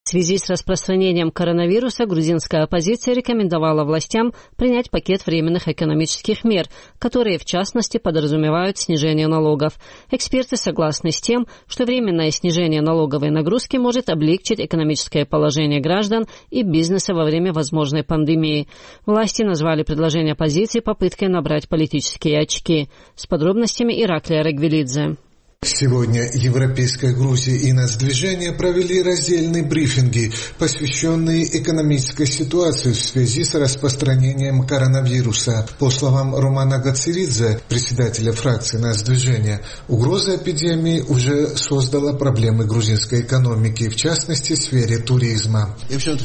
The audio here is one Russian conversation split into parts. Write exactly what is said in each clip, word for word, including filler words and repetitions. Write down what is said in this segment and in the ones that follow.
В связи с распространением коронавируса грузинская оппозиция рекомендовала властям принять пакет временных экономических мер, которые, в частности, подразумевают снижение налогов. Эксперты согласны с тем, что временное снижение налоговой нагрузки может облегчить экономическое положение граждан и бизнеса во время возможной пандемии. Власти назвали предложение оппозиции попыткой набрать политические очки. С подробностями Ираклия Рагвелидзе. Сегодня Европейская Грузия и Нацдвижение провели раздельные брифинги, посвященные экономической ситуации в связи с распространением коронавируса. По словам Романа Гациридзе, председателя фракции Нацдвижения, угроза эпидемии уже создала проблемы грузинской экономики, в частности в сфере туризма.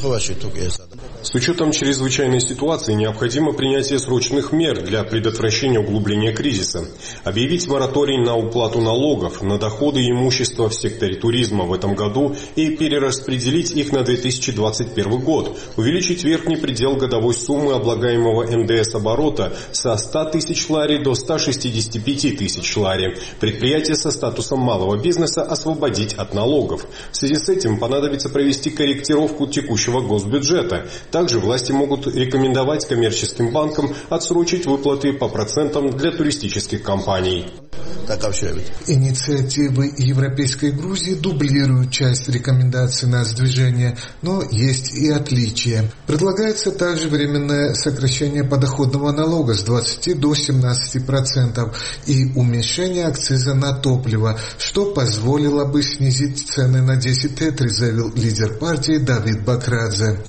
С учетом чрезвычайной ситуации необходимо принятие срочных мер для предотвращения углубления кризиса, объявить мораторий на уплату налогов на доходы и имущество в секторе туризма в этом году и перераспределить их на две тысячи двадцать первый год, увеличить верхний предел годовой суммы облагаемого эн дэ эс оборота со ста тысяч лари до ста шестидесяти пяти тысяч лари, предприятия со статусом малого бизнеса освободить от налогов. В связи с этим понадобится провести корректировку текущего госбюджета. Также власти могут рекомендовать коммерческим банкам отсрочить выплаты по процентам для туристических компаний. Инициативы Европейской Грузии дублируют часть рекомендаций Нацдвижения, но есть и отличия. Предлагается также временное сокращение подоходного налога с двадцати до семнадцати процентов и уменьшение акциза на топливо, что позволило бы снизить цены на десять тетри, заявил лидер партии Давид Бакрадзе.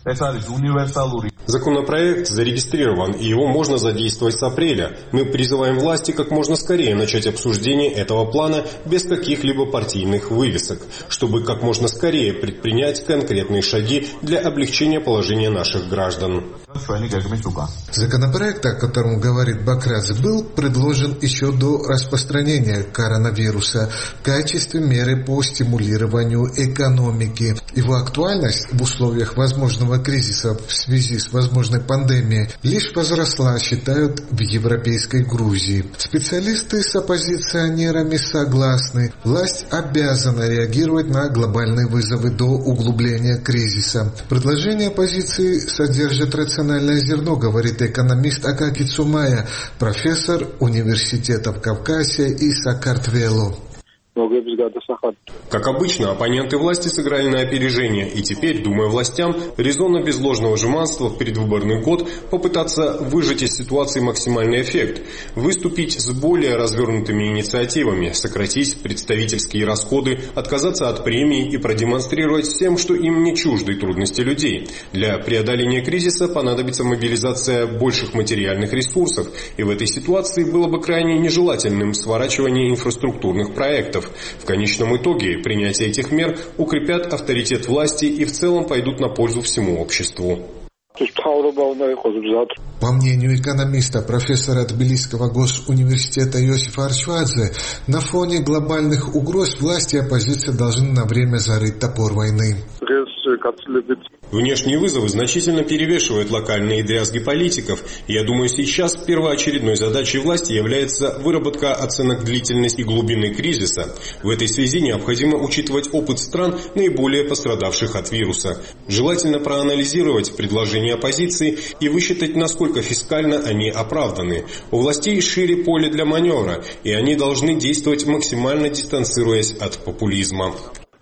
Законопроект зарегистрирован, и его можно задействовать с апреля. Мы призываем власти как можно скорее начать обсуждение этого плана без каких-либо партийных вывесок, чтобы как можно скорее предпринять конкретные шаги для облегчения положения наших граждан. Законопроект, о котором говорит Бакрадзе, был предложен еще до распространения коронавируса в качестве меры по стимулированию экономики. Его актуальность в условиях возможного кризиса в связи с возможной пандемией лишь возросла, считают в Европейской Грузии. Специалисты с оппозиционерами согласны, власть обязана реагировать на глобальные вызовы до углубления кризиса. Предложение оппозиции содержит рациональное зерно, говорит экономист Акаки Цумая, профессор университета в Кавказе и Саакартвелу. Как обычно, оппоненты власти сыграли на опережение, и теперь, думая властям, резонно без ложного жеманства в предвыборный год попытаться выжать из ситуации максимальный эффект, выступить с более развернутыми инициативами, сократить представительские расходы, отказаться от премий и продемонстрировать всем, что им не чужды трудности людей. Для преодоления кризиса понадобится мобилизация больших материальных ресурсов, и в этой ситуации было бы крайне нежелательным сворачивание инфраструктурных проектов. В конечном итоге принятие этих мер укрепят авторитет власти и в целом пойдут на пользу всему обществу. По мнению экономиста, профессора Тбилисского госуниверситета Йосифа Арчвадзе, на фоне глобальных угроз власти и оппозиция должны на время зарыть топор войны. Внешние вызовы значительно перевешивают локальные дрязги политиков. Я думаю, сейчас первоочередной задачей власти является выработка оценок длительности и глубины кризиса. В этой связи необходимо учитывать опыт стран, наиболее пострадавших от вируса. Желательно проанализировать предложения оппозиции и высчитать, насколько фискально они оправданы. У властей шире поле для маневра, и они должны действовать максимально дистанцируясь от популизма.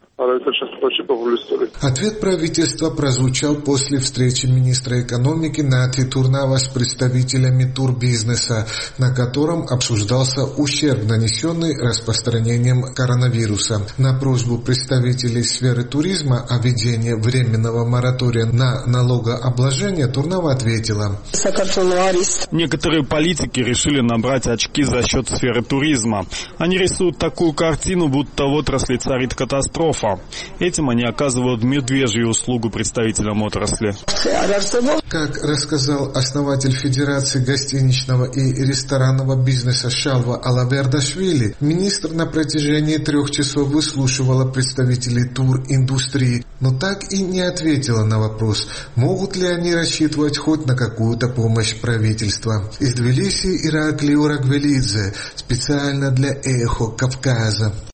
Ответ правительства прозвучал после встречи министра экономики Нати Турнава с представителями турбизнеса, на котором обсуждался ущерб, нанесенный распространением коронавируса. На просьбу представителей сферы туризма о введении временного моратория на налогообложение Турнава ответила: некоторые политики решили набрать очки за счет сферы туризма. Они рисуют такую картину, будто в отрасли царит катастрофа. Этим они оказывают медвежью услугу представителям отрасли. Как рассказал основатель Федерации гостиничного и ресторанного бизнеса Шалва Алавердашвили, министр на протяжении трех часов выслушивала представителей туриндустрии, но так и не ответила на вопрос, могут ли они рассчитывать хоть на какую-то помощь правительства. Из Тбилиси Ираклий Рагвелидзе, специально для Эхо Кавказа.